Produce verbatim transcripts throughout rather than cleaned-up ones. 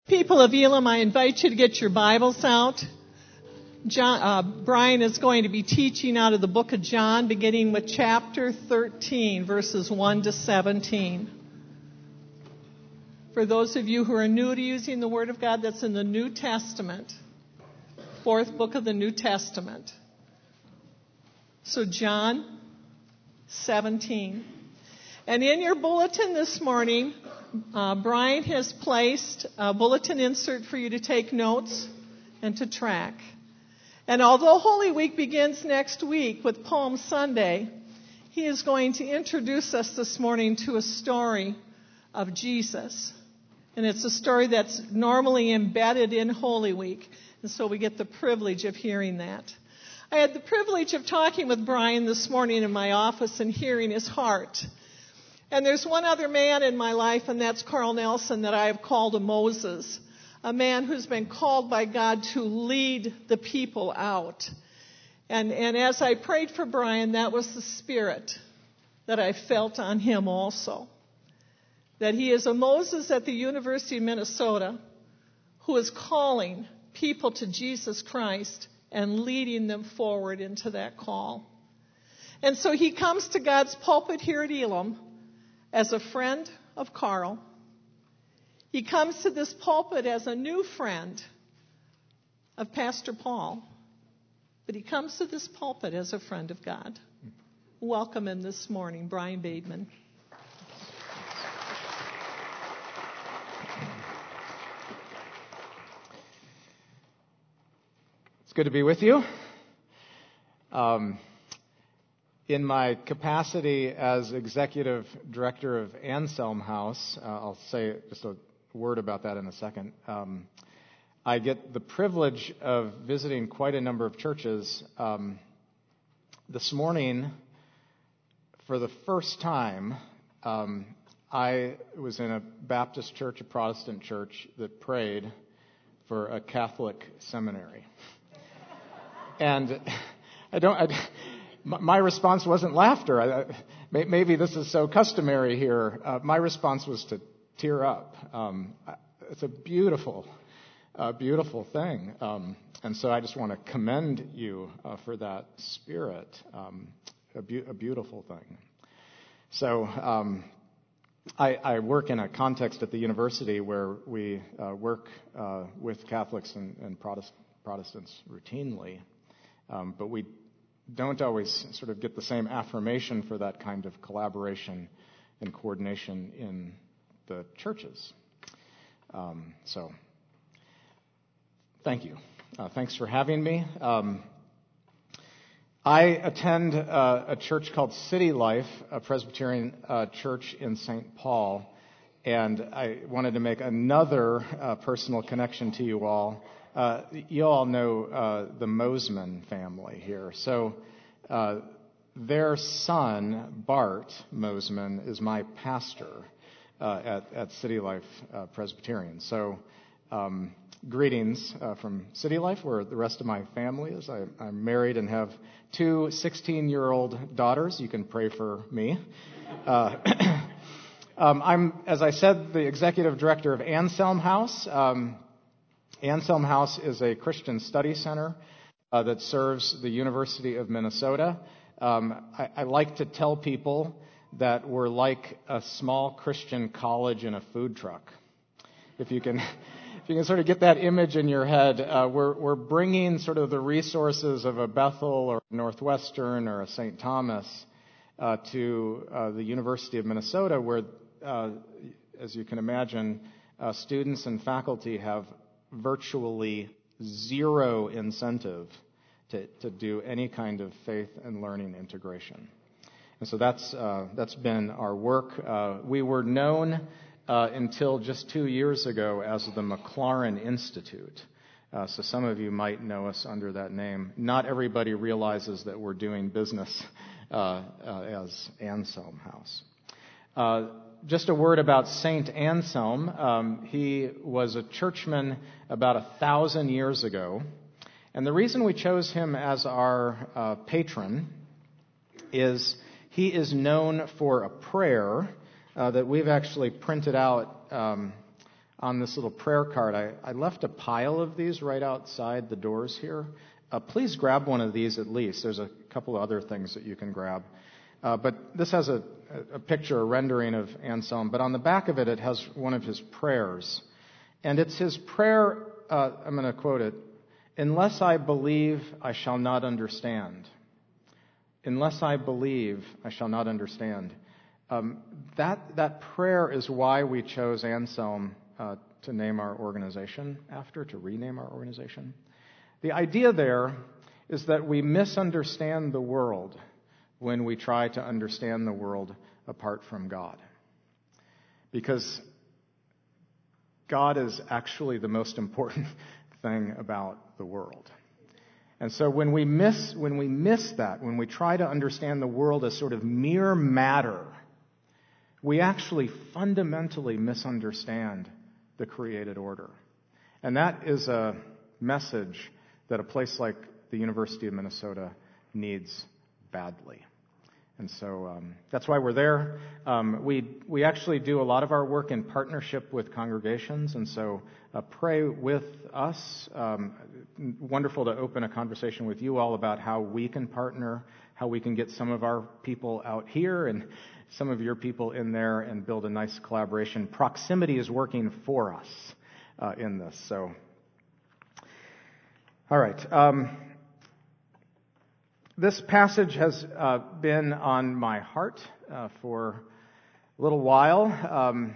People of Elam, I invite you to get your Bibles out. John, uh, Brian is going to be teaching out of the book of John, beginning with chapter thirteen, verses one to seventeen. For those of you who are new to using the Word of God, that's in the New Testament, fourth book of the New Testament. So John seventeen. And in your bulletin this morning, uh, Brian has placed a bulletin insert for you to take notes and to track. And although Holy Week begins next week with Palm Sunday, he is going to introduce us this morning to a story of Jesus. And it's a story that's normally embedded in Holy Week. And so we get the privilege of hearing that. I had the privilege of talking with Brian this morning in my office and hearing his heart. And there's one other man in my life, and that's Carl Nelson, that I have called a Moses, a man who's been called by God to lead the people out. And, and as I prayed for Brian, that was the spirit that I felt on him also. That he is a Moses at the University of Minnesota who is calling people to Jesus Christ and leading them forward into that call. And so he comes to God's pulpit here at Elam as a friend of Carl. He comes to this pulpit as a new friend of Pastor Paul. But he comes to this pulpit as a friend of God. Welcome him this morning, Brian Bateman. It's good to be with you. Um, in my capacity as executive director of Anselm House, uh, I'll say just a word about that in a second. Um, I get the privilege of visiting quite a number of churches. Um, this morning, for the first time, um, I was in a Baptist church, a Protestant church, that prayed for a Catholic seminary. And I don't. I, my response wasn't laughter. I, maybe this is so customary here. Uh, my response was to tear up. Um, it's a beautiful, uh, beautiful thing. Um, and so I just want to commend you uh, for that spirit. Um, a, be- a beautiful thing. So um, I, I work in a context at the university where we uh, work uh, with Catholics and, and Protest- Protestants routinely. Um, but we don't always sort of get the same affirmation for that kind of collaboration and coordination in the churches. Um, so, thank you. Uh, thanks for having me. Um, I attend uh, a church called City Life, a Presbyterian uh, church in Saint Paul, and I wanted to make another uh, personal connection to you all. Uh, you all know uh, the Mosman family here. So uh, their son, Bart Mosman, is my pastor uh, at, at City Life uh, Presbyterian. So um, greetings uh, from City Life, where the rest of my family is. I, I'm married and have two sixteen-year-old daughters. You can pray for me. Uh, um, I'm, as I said, the executive director of Anselm House. Um, Anselm House is a Christian study center uh, that serves the University of Minnesota. Um, I, I like to tell people that we're like a small Christian college in a food truck. If you can, if you can sort of get that image in your head, uh, we're we're bringing sort of the resources of a Bethel or Northwestern or a Saint Thomas uh, to uh, the University of Minnesota, where, uh, as you can imagine, uh, students and faculty have virtually zero incentive to, to do any kind of faith and learning integration. And so that's uh, that's been our work. Uh, we were known uh, until just two years ago as the McLaren Institute. Uh, so some of you might know us under that name. Not everybody realizes that we're doing business uh, uh, as Anselm House. Uh, Just a word about Saint Anselm. Um, he was a churchman about a thousand years ago. And the reason we chose him as our uh, patron is he is known for a prayer uh, that we've actually printed out um, on this little prayer card. I, I left a pile of these right outside the doors here. Uh, please grab one of these at least. There's a couple of other things that you can grab. Uh, but this has a, a picture, a rendering of Anselm. But on the back of it, it has one of his prayers. And it's his prayer, uh, I'm going to quote it, "Unless I believe, I shall not understand. Unless I believe, I shall not understand." Um, that, that prayer is why we chose Anselm uh, to name our organization after, to rename our organization. The idea there is that we misunderstand the world when we try to understand the world apart from God. Because God is actually the most important thing about the world. And so when we miss when we miss that, when we try to understand the world as sort of mere matter, we actually fundamentally misunderstand the created order. And that is a message that a place like the University of Minnesota needs badly. And so um, that's why we're there. Um, we we actually do a lot of our work in partnership with congregations, and so uh, pray with us. Um, wonderful to open a conversation with you all about how we can partner, how we can get some of our people out here and some of your people in there and build a nice collaboration. Proximity is working for us uh, in this. So, all right. Um, This passage has uh, been on my heart uh, for a little while. Um,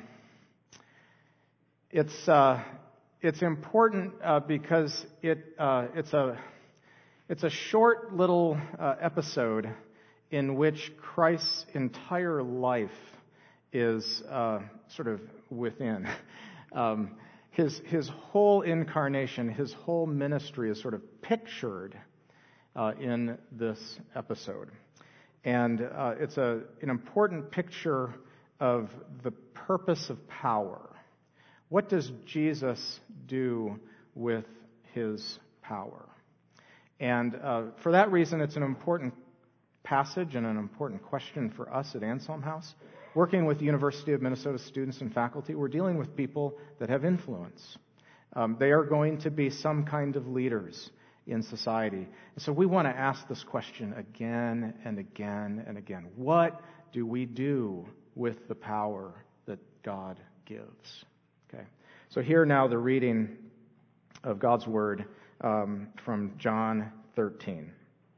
it's uh, it's important uh, because it uh, it's a it's a short little uh, episode in which Christ's entire life is uh, sort of within. Um, his his whole incarnation, his whole ministry is sort of pictured Uh, in this episode. And uh, it's a, an important picture of the purpose of power. What does Jesus do with his power? And uh, for that reason, it's an important passage and an important question for us at Anselm House. Working with the University of Minnesota students and faculty, we're dealing with people that have influence. Um, they are going to be some kind of leaders in society. And so we want to ask this question again and again and again. What do we do with the power that God gives? Okay. So here now the reading of God's Word um, from John thirteen.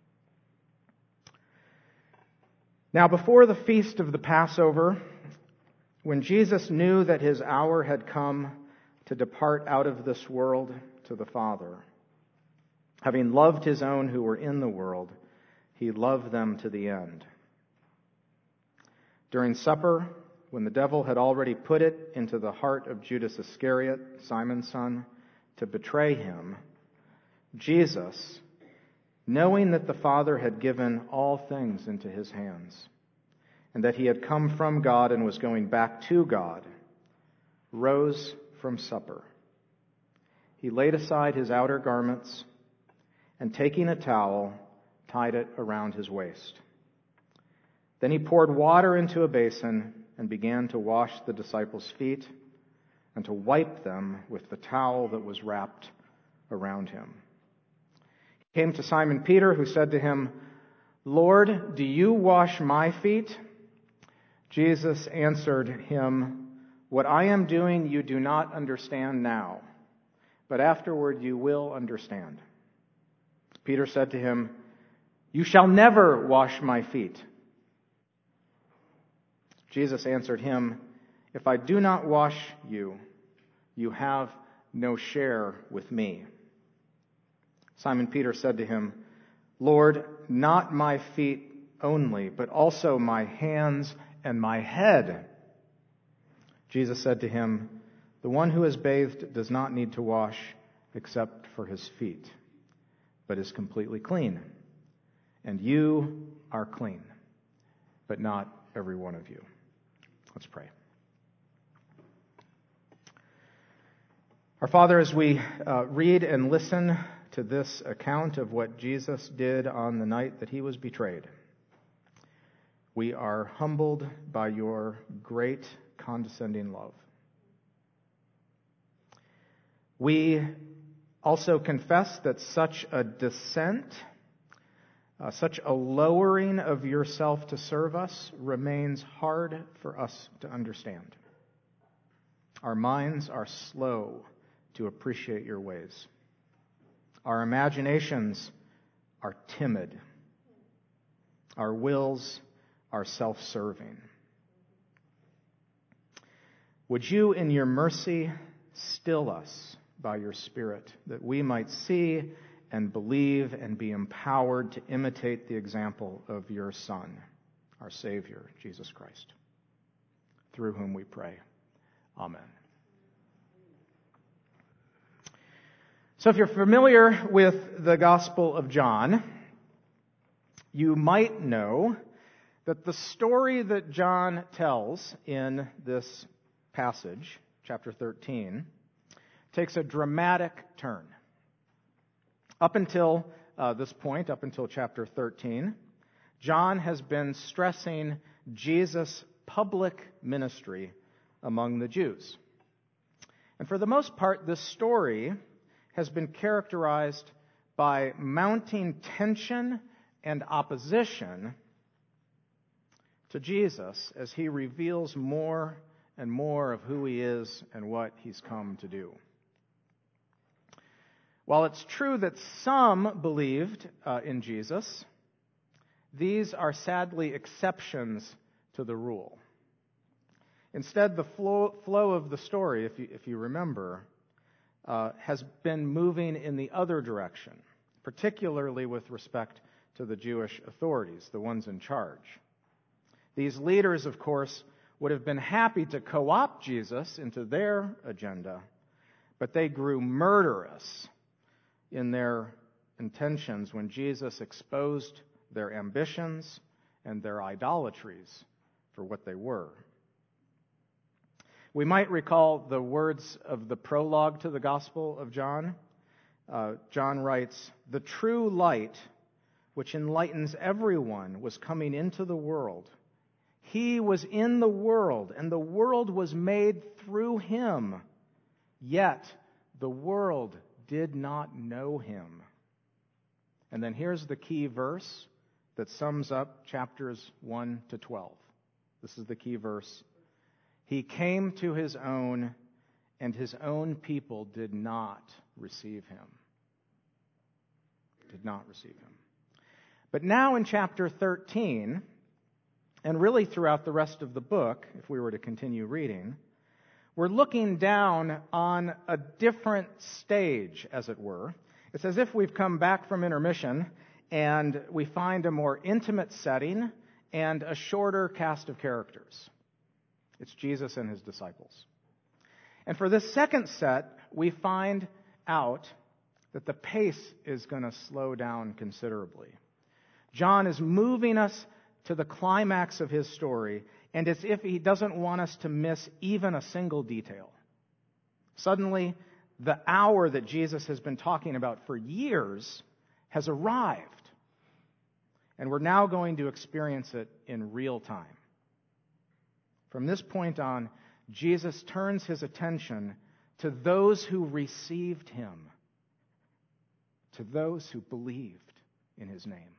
Now before the feast of the Passover, when Jesus knew that his hour had come to depart out of this world to the Father, having loved his own who were in the world, he loved them to the end. During supper, when the devil had already put it into the heart of Judas Iscariot, Simon's son, to betray him, Jesus, knowing that the Father had given all things into his hands, and that he had come from God and was going back to God, rose from supper. He laid aside his outer garments, and taking a towel, tied it around his waist. Then he poured water into a basin and began to wash the disciples' feet and to wipe them with the towel that was wrapped around him. He came to Simon Peter, who said to him, "Lord, do you wash my feet?" Jesus answered him, "What I am doing you do not understand now, but afterward you will understand." Peter said to him, "You shall never wash my feet." Jesus answered him, "If I do not wash you, you have no share with me." Simon Peter said to him, "Lord, not my feet only, but also my hands and my head." Jesus said to him, "The one who is bathed does not need to wash except for his feet, but is completely clean. And you are clean, but not every one of you." Let's pray. Our Father, as we uh, read and listen to this account of what Jesus did on the night that he was betrayed, we are humbled by your great condescending love. We also confess that such a descent, uh, such a lowering of yourself to serve us remains hard for us to understand. Our minds are slow to appreciate your ways. Our imaginations are timid. Our wills are self-serving. Would you, in your mercy, still us by your Spirit, that we might see and believe and be empowered to imitate the example of your Son, our Savior, Jesus Christ, through whom we pray. Amen. So if you're familiar with the Gospel of John, you might know that the story that John tells in this passage, chapter thirteen, takes a dramatic turn. Up until uh, this point, up until chapter thirteen, John has been stressing Jesus' public ministry among the Jews. And for the most part, this story has been characterized by mounting tension and opposition to Jesus as he reveals more and more of who he is and what he's come to do. While it's true that some believed uh, in Jesus, these are sadly exceptions to the rule. Instead, the flow, flow of the story, if you, if you remember, uh, has been moving in the other direction, particularly with respect to the Jewish authorities, the ones in charge. These leaders, of course, would have been happy to co-opt Jesus into their agenda, but they grew murderous in their intentions when Jesus exposed their ambitions and their idolatries for what they were. We might recall the words of the prologue to the Gospel of John. Uh, John writes, "The true light, which enlightens everyone, was coming into the world. He was in the world, and the world was made through him. Yet the world did not know him." And then here's the key verse that sums up chapters one to twelve. This is the key verse. "He came to his own, and his own people did not receive him." Did not receive him. But now in chapter thirteen, and really throughout the rest of the book, if we were to continue reading, we're looking down on a different stage, as it were. It's as if we've come back from intermission and we find a more intimate setting and a shorter cast of characters. It's Jesus and his disciples. And for this second set, we find out that the pace is going to slow down considerably. John is moving us to the climax of his story, and it's as if he doesn't want us to miss even a single detail. Suddenly, the hour that Jesus has been talking about for years has arrived, and we're now going to experience it in real time. From this point on, Jesus turns his attention to those who received him, to those who believed in his name.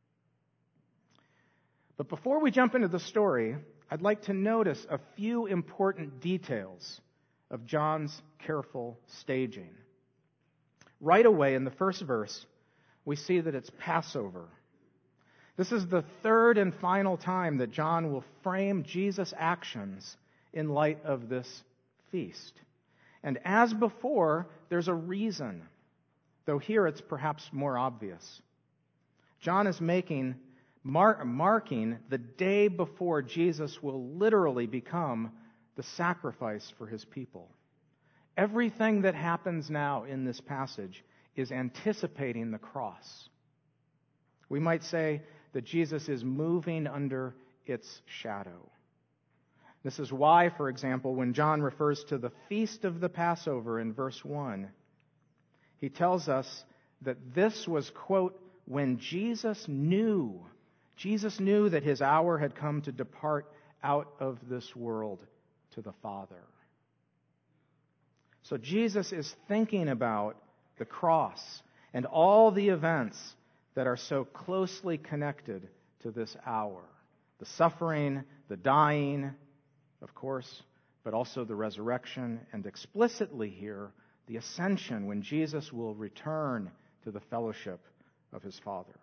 But before we jump into the story, I'd like to notice a few important details of John's careful staging. Right away in the first verse, we see that it's Passover. This is the third and final time that John will frame Jesus' actions in light of this feast. And as before, there's a reason, though here it's perhaps more obvious. John is making Mar- marking the day before Jesus will literally become the sacrifice for his people. Everything that happens now in this passage is anticipating the cross. We might say that Jesus is moving under its shadow. This is why, for example, when John refers to the feast of the Passover in verse one, he tells us that this was, quote, when Jesus knew Jesus knew that his hour had come to depart out of this world to the Father. So Jesus is thinking about the cross and all the events that are so closely connected to this hour. The suffering, the dying, of course, but also the resurrection, and explicitly here, the ascension, when Jesus will return to the fellowship of his Father.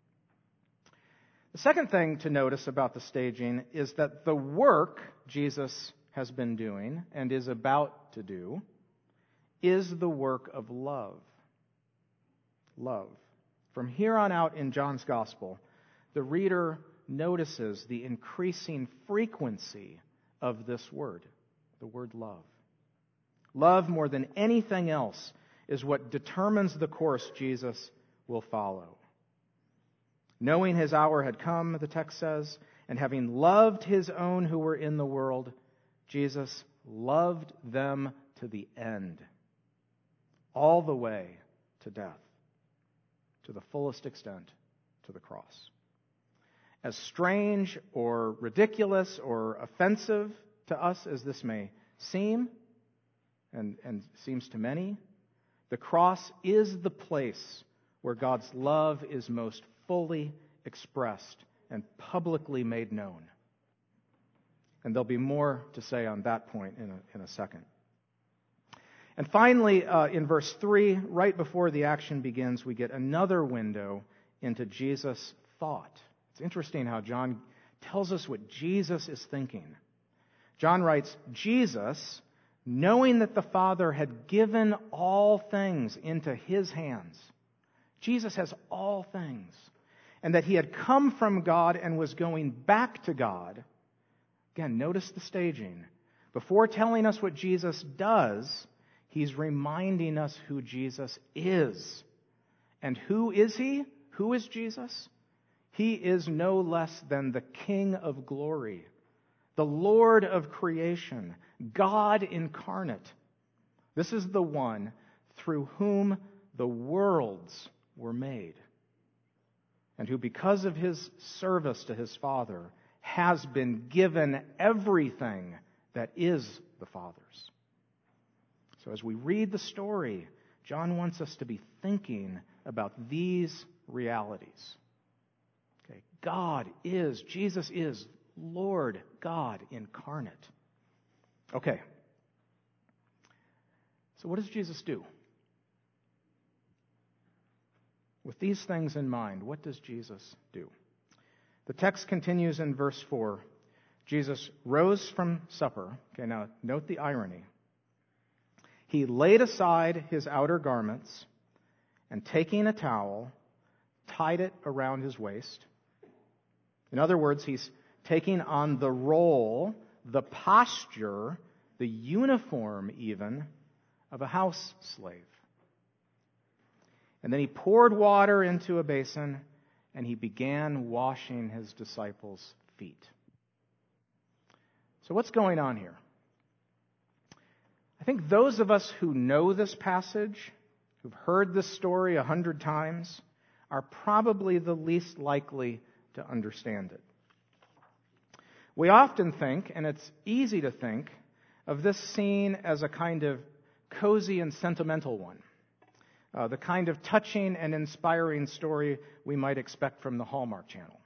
The second thing to notice about the staging is that the work Jesus has been doing and is about to do is the work of love. Love. From here on out in John's Gospel, the reader notices the increasing frequency of this word, the word love. Love, more than anything else, is what determines the course Jesus will follow. Knowing his hour had come, the text says, and having loved his own who were in the world, Jesus loved them to the end, all the way to death, to the fullest extent, to the cross. As strange or ridiculous or offensive to us as this may seem, and, and seems to many, the cross is the place where God's love is most fully expressed and publicly made known. And there'll be more to say on that point in a, in a second. And finally, uh, in verse three, right before the action begins, we get another window into Jesus' thought. It's interesting how John tells us what Jesus is thinking. John writes, Jesus, knowing that the Father had given all things into his hands. Jesus has all things. And that he had come from God and was going back to God. Again, notice the staging. Before telling us what Jesus does, he's reminding us who Jesus is. And who is he? Who is Jesus? He is no less than the King of glory, the Lord of creation, God incarnate. This is the one through whom the worlds were made, and who, because of his service to his Father, has been given everything that is the Father's. So as we read the story, John wants us to be thinking about these realities. Okay, God is, Jesus is Lord God incarnate. Okay. So what does Jesus do? With these things in mind, what does Jesus do? The text continues in verse four. Jesus rose from supper. Okay, now note the irony. He laid aside his outer garments and, taking a towel, tied it around his waist. In other words, he's taking on the role, the posture, the uniform even, of a house slave. And then he poured water into a basin, and he began washing his disciples' feet. So what's going on here? I think those of us who know this passage, who've heard this story a hundred times, are probably the least likely to understand it. We often think, and it's easy to think, of this scene as a kind of cozy and sentimental one. Uh, the kind of touching and inspiring story we might expect from the Hallmark Channel.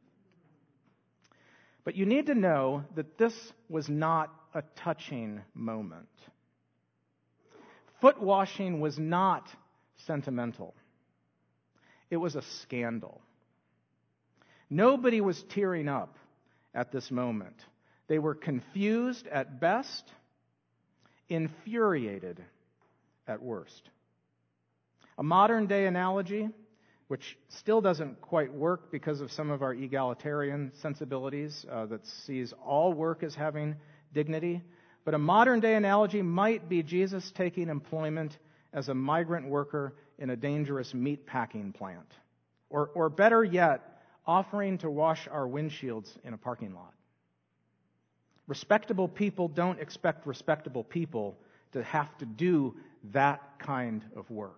But you need to know that this was not a touching moment. Foot washing was not sentimental. It was a scandal. Nobody was tearing up at this moment. They were confused at best, infuriated at worst. A modern-day analogy, which still doesn't quite work because of some of our egalitarian sensibilities uh, that sees all work as having dignity, but a modern-day analogy might be Jesus taking employment as a migrant worker in a dangerous meat packing plant. Or, or better yet, offering to wash our windshields in a parking lot. Respectable people don't expect respectable people to have to do that kind of work.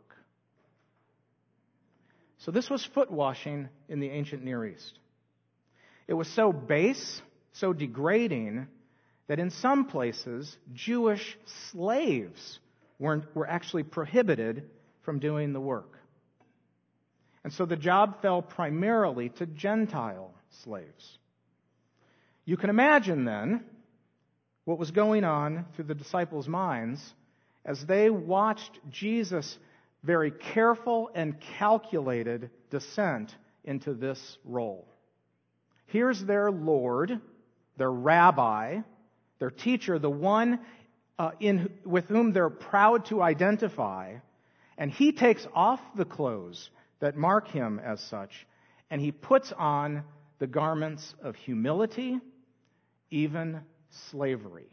So this was foot washing in the ancient Near East. It was so base, so degrading, that in some places, Jewish slaves were, were actually prohibited from doing the work. And so the job fell primarily to Gentile slaves. You can imagine then what was going on through the disciples' minds as they watched Jesus' very careful and calculated descent into this role. Here's their Lord, their rabbi, their teacher, the one uh, in, with whom they're proud to identify, and he takes off the clothes that mark him as such, and he puts on the garments of humility, even slavery.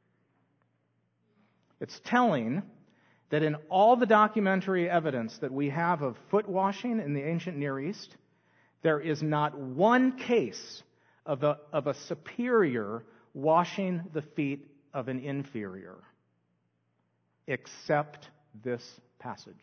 It's telling that in all the documentary evidence that we have of foot washing in the ancient Near East, there is not one case of a, of a superior washing the feet of an inferior, except this passage.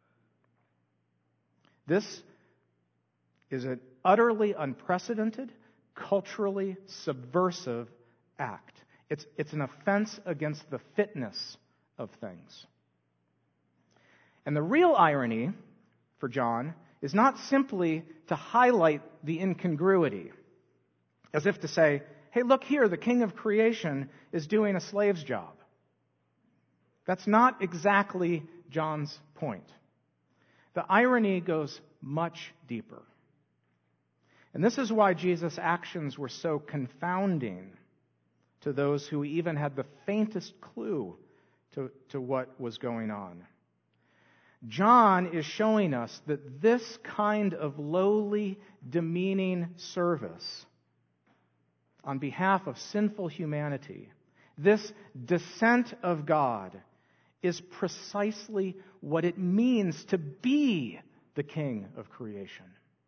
This is an utterly unprecedented, culturally subversive act. It's, it's an offense against the fitness of things. And the real irony for John is not simply to highlight the incongruity, as if to say, hey, look here, the king of creation is doing a slave's job. That's not exactly John's point. The irony goes much deeper. And this is why Jesus' actions were so confounding to those who even had the faintest clue to, to what was going on. John is showing us that this kind of lowly, demeaning service on behalf of sinful humanity, this descent of God, is precisely what it means to be the King of creation.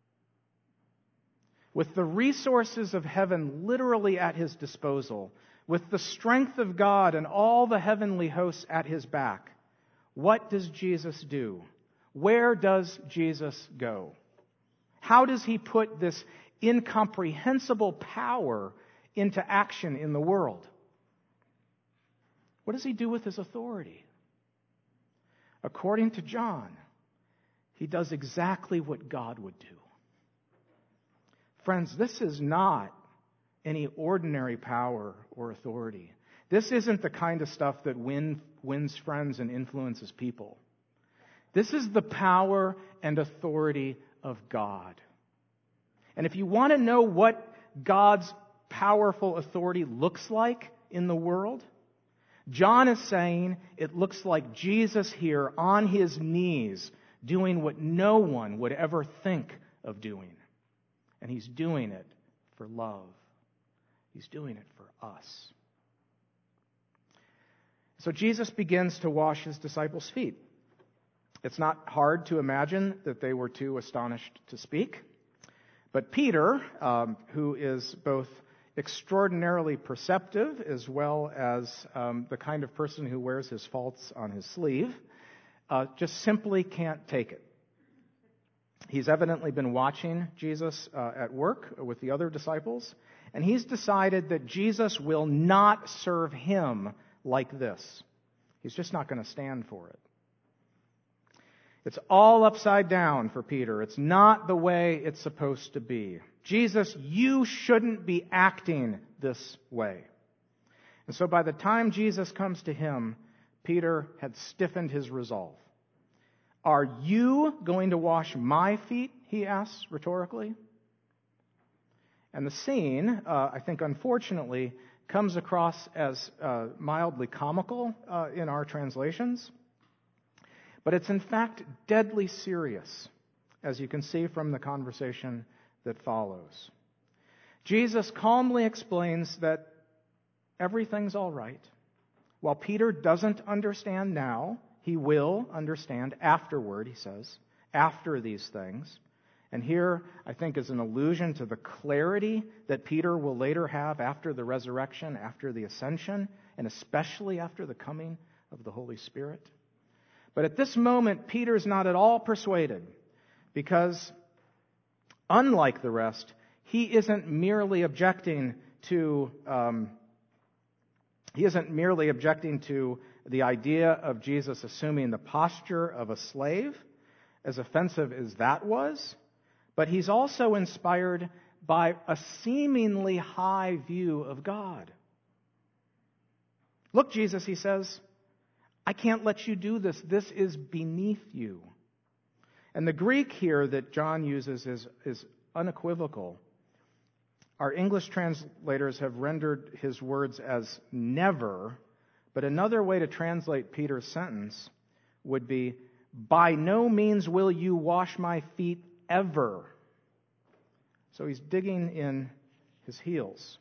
With the resources of heaven literally at his disposal, with the strength of God and all the heavenly hosts at his back, what does Jesus do? Where does Jesus go? How does he put this incomprehensible power into action in the world? What does he do with his authority? According to John, he does exactly what God would do. Friends, this is not any ordinary power or authority. This isn't the kind of stuff that win, wins friends and influences people. This is the power and authority of God. And if you want to know what God's powerful authority looks like in the world, John is saying it looks like Jesus here on his knees doing what no one would ever think of doing. And he's doing it for love. He's doing it for us. So Jesus begins to wash his disciples' feet. It's not hard to imagine that they were too astonished to speak. But Peter, um, who is both extraordinarily perceptive as well as um, the kind of person who wears his faults on his sleeve, uh, just simply can't take it. He's evidently been watching Jesus uh, at work with the other disciples, and he's decided that Jesus will not serve him like this. He's just not going to stand for it. It's all upside down for Peter. It's not the way it's supposed to be. Jesus, you shouldn't be acting this way. And so by the time Jesus comes to him, Peter had stiffened his resolve. Are you going to wash my feet? He asks rhetorically. And the scene, uh, I think unfortunately, comes across as uh, mildly comical uh, in our translations. But it's in fact deadly serious, as you can see from the conversation that follows. Jesus calmly explains that everything's all right. While Peter doesn't understand now, he will understand afterward, he says, after these things. And here, I think, is an allusion to the clarity that Peter will later have after the resurrection, after the ascension, and especially after the coming of the Holy Spirit. But at this moment, Peter's not at all persuaded, because unlike the rest, he isn't merely objecting to um, he isn't merely objecting to the idea of Jesus assuming the posture of a slave, as offensive as that was, but he's also inspired by a seemingly high view of God. Look, Jesus, he says, I can't let you do this. This is beneath you. And the Greek here that John uses is, is unequivocal. Our English translators have rendered his words as never, but another way to translate Peter's sentence would be, by no means will you wash my feet ever. So he's digging in his heels.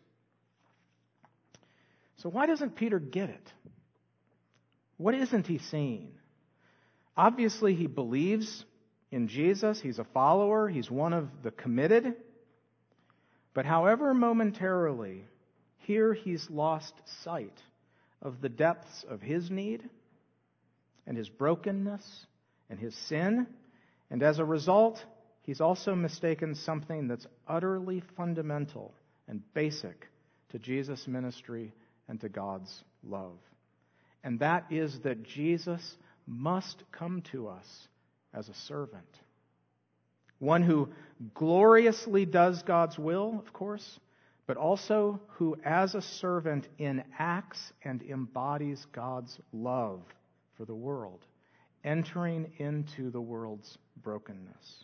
So why doesn't Peter get it? What isn't he seeing? Obviously, he believes in Jesus. He's a follower. He's one of the committed. But however momentarily, here he's lost sight of the depths of his need and his brokenness and his sin. And as a result, he's also mistaken something that's utterly fundamental and basic to Jesus' ministry and to God's love. And that is that Jesus must come to us as a servant. One who gloriously does God's will, of course, but also who as a servant enacts and embodies God's love for the world, entering into the world's brokenness.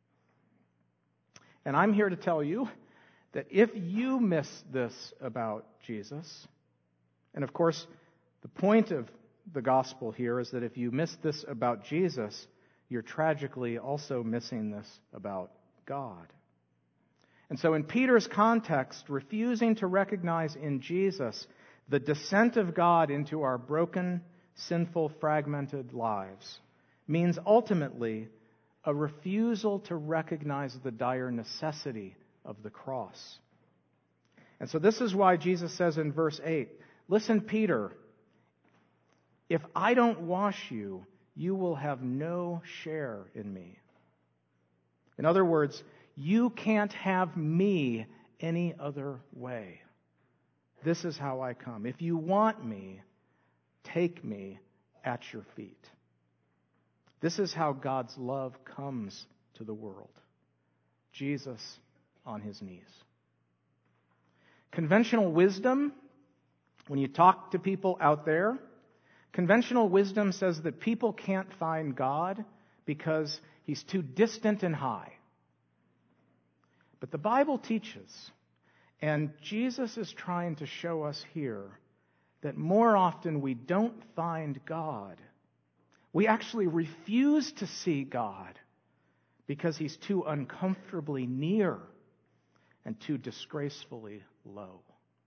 And I'm here to tell you that if you miss this about Jesus, and of course, the point of the gospel here is that if you miss this about Jesus, you're tragically also missing this about God. And so in Peter's context, refusing to recognize in Jesus the descent of God into our broken, sinful, fragmented lives means ultimately a refusal to recognize the dire necessity of the cross. And so this is why Jesus says in verse eight, listen, Peter, if I don't wash you, you will have no share in me. In other words, you can't have me any other way. This is how I come. If you want me, take me at your feet. This is how God's love comes to the world. Jesus on his knees. Conventional wisdom, when you talk to people out there, conventional wisdom says that people can't find God because he's too distant and high. But the Bible teaches, and Jesus is trying to show us here, that more often we don't find God. We actually refuse to see God because he's too uncomfortably near and too disgracefully low.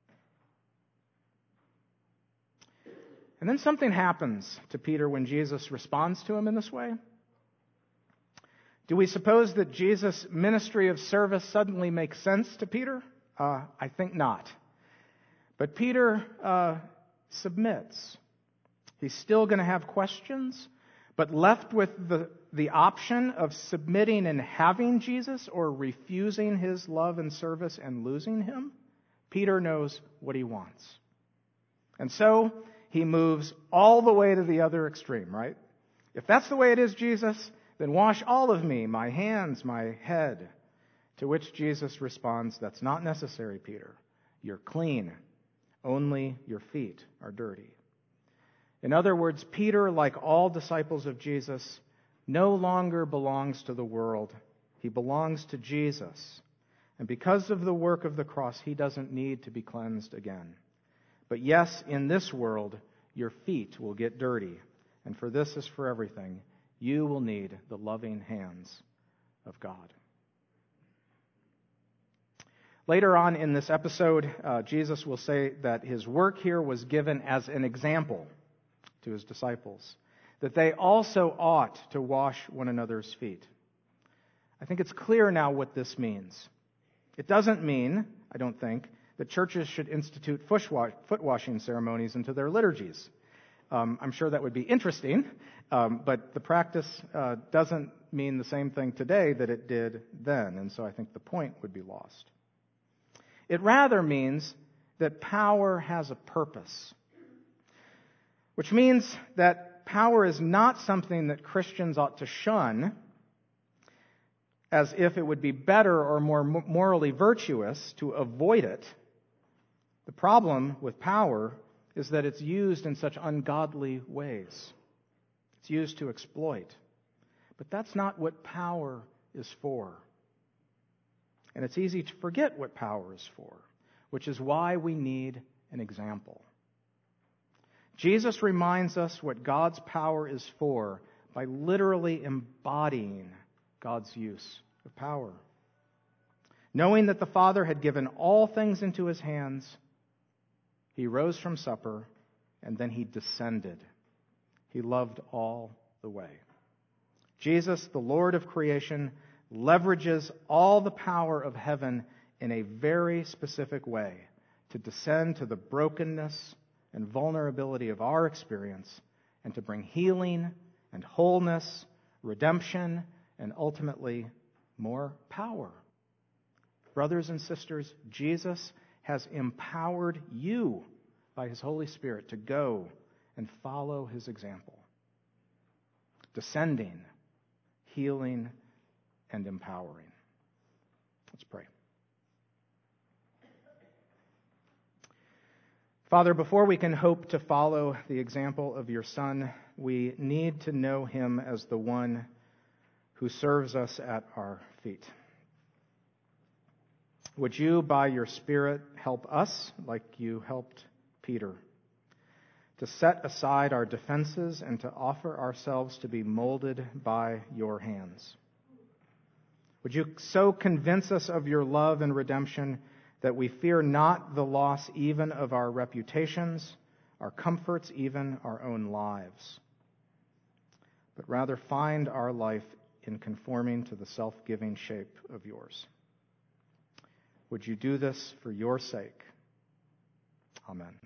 And then something happens to Peter when Jesus responds to him in this way. Do we suppose that Jesus' ministry of service suddenly makes sense to Peter? Uh, I think not. But Peter uh, submits. He's still going to have questions, but left with the, the option of submitting and having Jesus or refusing his love and service and losing him, Peter knows what he wants. And so he moves all the way to the other extreme, right? If that's the way it is, Jesus, then wash all of me, my hands, my head. To which Jesus responds, that's not necessary, Peter. You're clean. Only your feet are dirty. In other words, Peter, like all disciples of Jesus, no longer belongs to the world. He belongs to Jesus. And because of the work of the cross, he doesn't need to be cleansed again. But yes, in this world, your feet will get dirty. And for this as for everything, you will need the loving hands of God. Later on in this episode, uh, Jesus will say that his work here was given as an example to his disciples, that they also ought to wash one another's feet. I think it's clear now what this means. It doesn't mean, I don't think, that churches should institute foot washing ceremonies into their liturgies. Um, I'm sure that would be interesting, um, but the practice uh, doesn't mean the same thing today that it did then, and so I think the point would be lost. It rather means that power has a purpose. Which means that power is not something that Christians ought to shun as if it would be better or more morally virtuous to avoid it. The problem with power is that it's used in such ungodly ways. It's used to exploit. But that's not what power is for. And it's easy to forget what power is for, which is why we need an example. Jesus reminds us what God's power is for by literally embodying God's use of power. Knowing that the Father had given all things into his hands, he rose from supper, and then he descended. He loved all the way. Jesus, the Lord of creation, leverages all the power of heaven in a very specific way to descend to the brokenness and vulnerability of our experience and to bring healing and wholeness, redemption, and ultimately more power. Brothers and sisters, Jesus has empowered you by his Holy Spirit to go and follow his example. Descending, healing, and empowering. Let's pray. Father, before we can hope to follow the example of your Son, we need to know him as the one who serves us at our feet. Would you, by your Spirit, help us, like you helped Peter, to set aside our defenses and to offer ourselves to be molded by your hands? Would you so convince us of your love and redemption that we fear not the loss even of our reputations, our comforts, even our own lives, but rather find our life in conforming to the self-giving shape of yours? Would you do this for your sake? Amen.